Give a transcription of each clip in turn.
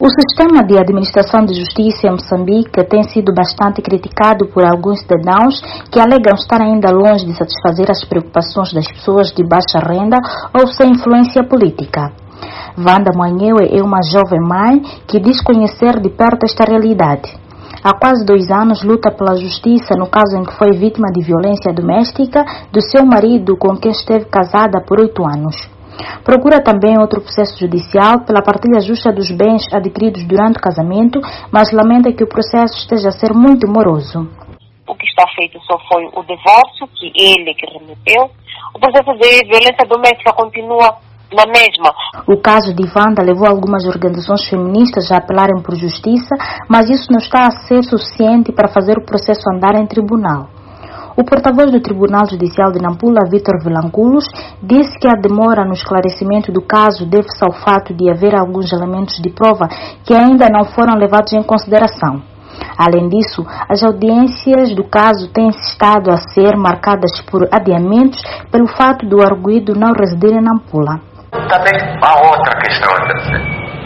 O sistema de administração de justiça em Moçambique tem sido bastante criticado por alguns cidadãos que alegam estar ainda longe de satisfazer as preocupações das pessoas de baixa renda ou sem influência política. Wanda Moanhewe é uma jovem mãe que diz conhecer de perto esta realidade. Há quase 2 anos luta pela justiça no caso em que foi vítima de violência doméstica do seu marido com quem esteve casada por 8 anos. Procura também outro processo judicial pela partilha justa dos bens adquiridos durante o casamento, mas lamenta que o processo esteja a ser muito moroso. O que está feito só foi o divórcio, que ele que remeteu. O processo de violência doméstica continua na mesma. O caso de Wanda levou algumas organizações feministas a apelarem por justiça, mas isso não está a ser suficiente para fazer o processo andar em tribunal. O porta-voz do Tribunal Judicial de Nampula, Vítor Vilanculos, disse que a demora no esclarecimento do caso deve-se ao fato de haver alguns elementos de prova que ainda não foram levados em consideração. Além disso, as audiências do caso têm estado a ser marcadas por adiamentos pelo fato do arguido não residir em Nampula. Também há outra questão a dizer.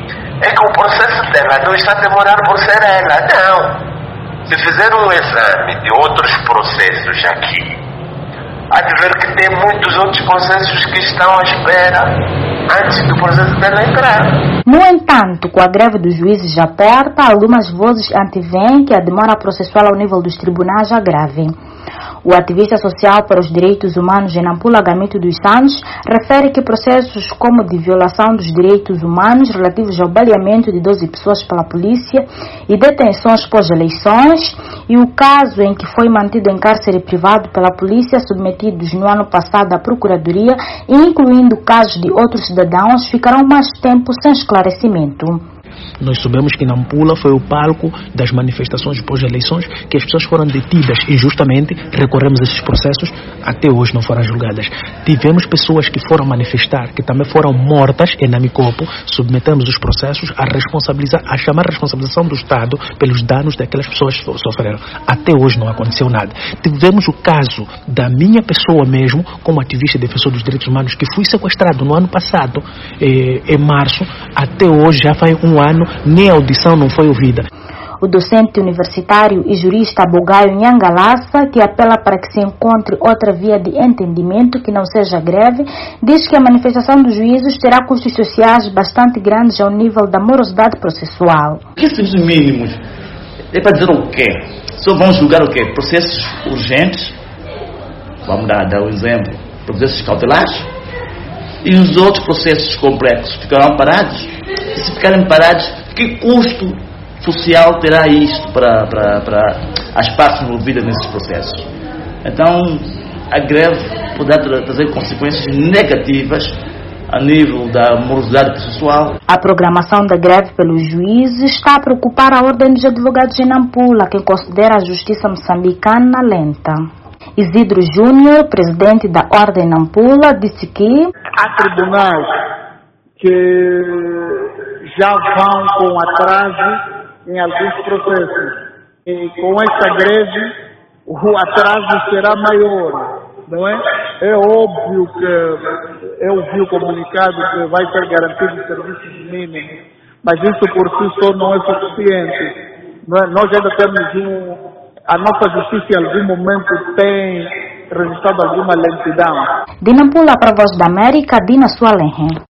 É que o processo dela não está demorando por ser ela, não. Se fizer um exame de outros processos aqui, há de ver que tem muitos outros processos que estão à espera antes do processo dela entrar. No entanto, com a greve dos juízes já perto, algumas vozes antevêm que a demora processual ao nível dos tribunais agrave. O ativista social para os direitos humanos em Nampula, Gamito dos Santos, refere que processos como de violação dos direitos humanos relativos ao baleamento de 12 pessoas pela polícia e detenções pós-eleições e o caso em que foi mantido em cárcere privado pela polícia submetidos no ano passado à Procuradoria, incluindo casos de outros cidadãos, ficarão mais tempo sem esclarecimento. Nós sabemos que Nampula foi o palco das manifestações pós-eleições, que as pessoas foram detidas injustamente, recorremos a esses processos, até hoje não foram julgadas. Tivemos pessoas que foram manifestar, que também foram mortas em Namicopo, submetemos os processos a chamar a responsabilização do Estado pelos danos daquelas pessoas que sofreram. Até hoje não aconteceu nada. Tivemos o caso da minha pessoa mesmo, como ativista e defensor dos direitos humanos, que fui sequestrado no ano passado, em março, até hoje já faz um ano, nem a audição não foi ouvida. O docente universitário e jurista Bogaio Nhangalassa, que apela para que se encontre outra via de entendimento que não seja greve, diz que a manifestação dos juízes terá custos sociais bastante grandes ao nível da morosidade processual. Esses mínimos é para dizer o quê? Só vão julgar o quê? Processos urgentes, vamos dar um exemplo, processos cautelares, e os outros processos complexos ficarão parados. E se ficarem parados, que custo social terá isto para as partes envolvidas nesses processos? Então, a greve poderá trazer consequências negativas a nível da morosidade processual. A programação da greve pelos juízes está a preocupar a Ordem dos Advogados em Nampula, que considera a justiça moçambicana lenta. Isidro Júnior, presidente da Ordem Nampula, disse que há tribunais que já vão com atraso em alguns processos. E com esta greve, o atraso será maior, não é? É óbvio que eu vi o comunicado que vai ser garantido serviços mínimos, mas isso por si só não é suficiente. Não é? Nós ainda temos a nossa justiça em algum momento tem registrado alguma lentidão. De Nampula para a Voz da América, Dina Sualenhe.